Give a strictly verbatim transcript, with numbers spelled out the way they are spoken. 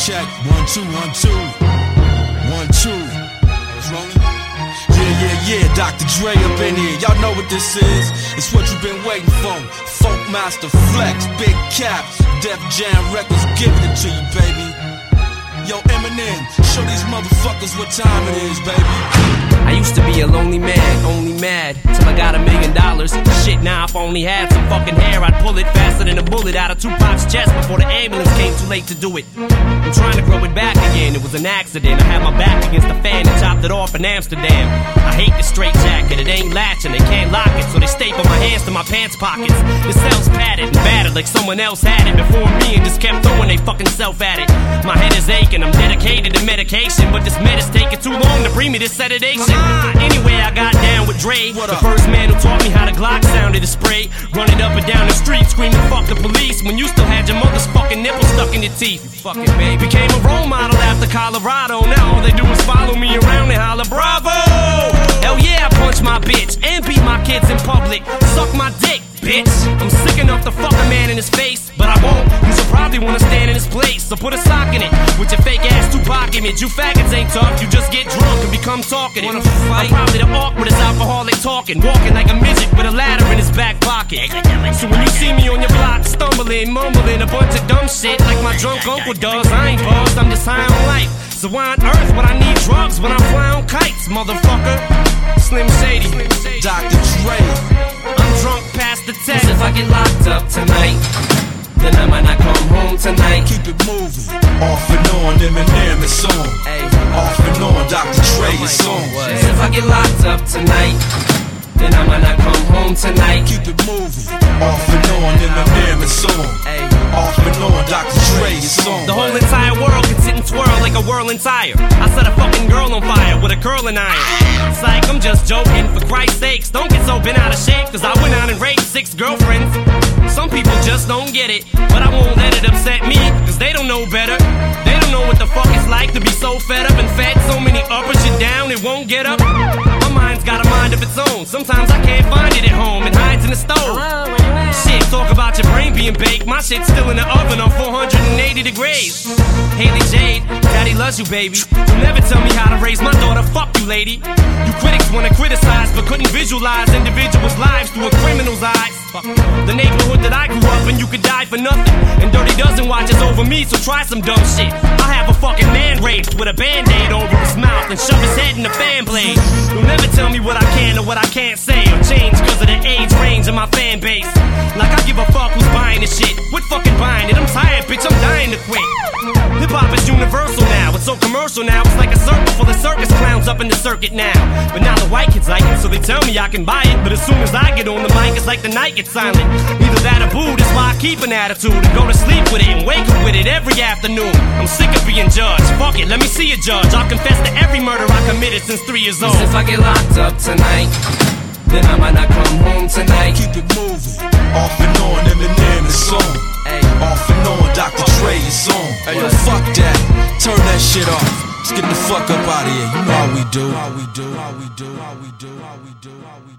check. One, two, one, two. One, two. It's rolling. Yeah, yeah, yeah, Doctor Dre up in here. Y'all know what this is. It's what you've been waiting for. Funk Master Flex, Big Cap, Def Jam Records giving it to you, baby. Yo, Eminem, show these motherfuckers what time it is, baby. I used to be a lonely man, only mad, till I got a million dollars. Shit, now if I only had some fucking hair, I'd pull it faster than a bullet out of Tupac's chest before the ambulance came too late to do it. I'm trying to grow it back again, it was an accident. I had my back against the fan and chopped it off in Amsterdam. I hate the straight jacket, it ain't latching, they can't lock it, so they staple my hands to my pants pockets. The cell's padded and battered like someone else had it before me and just kept throwing they fucking self at it. My head is aching, I'm dedicated to medication, but this med is taking too long to bring me this sedation. Anyway, I got down with Dre, the first man who taught me how the Glock sounded to spray. Running up and down the street screaming fuck the police when you still had your mother's fucking nipple stuck in your teeth. You fucking baby. Became a role model after Colorado. Now all they do is follow me around and holler bravo. Hell yeah, I punch my bitch and beat my kids in public. Suck my dick, bitch. I'm sick enough to fuck a man in his face, but I won't, cause you'll probably wanna stand in his place. So put a sock in it with your fake ass Tupac image. You faggots ain't tough, you just get drunk and become talkative. Wanna fight? I'm probably the awkwardest alcoholic talking, walking like a midget with a ladder in his back pocket. So when you see me on your block stumbling, mumbling a bunch of dumb shit like my drunk uncle does, I ain't buzzed, I'm just high on life. So why on earth would I need drugs when I fly on kites, motherfucker? Slim Shady, Doctor Dre. I'm drunk past the test. If I get locked up tonight, then I might not come home tonight. Keep it moving. Off and on, Eminem is on. Ay. Off and on, Doctor Dre is on. If I get locked up tonight, then I might not come home tonight. Keep it moving. Off and on, Eminem is on. Ay. Off and on, Doctor Dre is on. The whole entire world can sit and twirl like a whirling tire. I set a fucking girl on fire with a curling iron. It's like I'm just joking, for Christ's sakes. Don't get so bent out of shape, cause I went out and raped six girlfriends. Some people just don't get it, but I won't let it upset me, cause they don't know better. They don't know what the fuck it's like to be so fed up and fed. So many uppers you down, it won't get up. My mind's got a mind of its own. Sometimes I can't find it at home, it hides in the stove. Shit, talk about your brain being baked. My shit's still in the oven on four hundred eighty degrees. Haley Jade, daddy loves you, baby. You'll never tell me how to raise my daughter, fuck you, lady. You critics wanna criticize, but couldn't visualize individuals' lives through a criminal's eyes. The neighborhood that I grew up in, you could die for nothing. And Dirty Dozen watches over me, so try some dumb shit. I have a fucking man raped with a band-aid over his mouth and shove his head in the fan blade. You'll never tell me what I can or what I can't say or change cause of the age range of my fan base. Like I give a fuck who's buying this shit. Quit fucking buying it, I'm tired, bitch, I'm dying to quit. Hip-hop is universal now, it's so commercial now. It's like a circle full of circus clowns up in the circuit now. But now the white kids like it, so they tell me I can buy it. But as soon as I get on the mic, it's like the night gets silent. Either that or boo, that's why I keep an attitude and go to sleep with it and wake up with it every afternoon. I'm sick of being judged, fuck it, let me see a judge. I'll confess to every murder I committed since three years old. If I get locked up tonight, then I might not come home tonight. Keep it moving. Off and on, Eminem is on. Ay. Off and on, Doctor Dre is on. Hey, yo, fuck that. Turn that shit off. Let's get the fuck up out of here. You know how we do. How we do. How we do. How we do. How we do. How we do.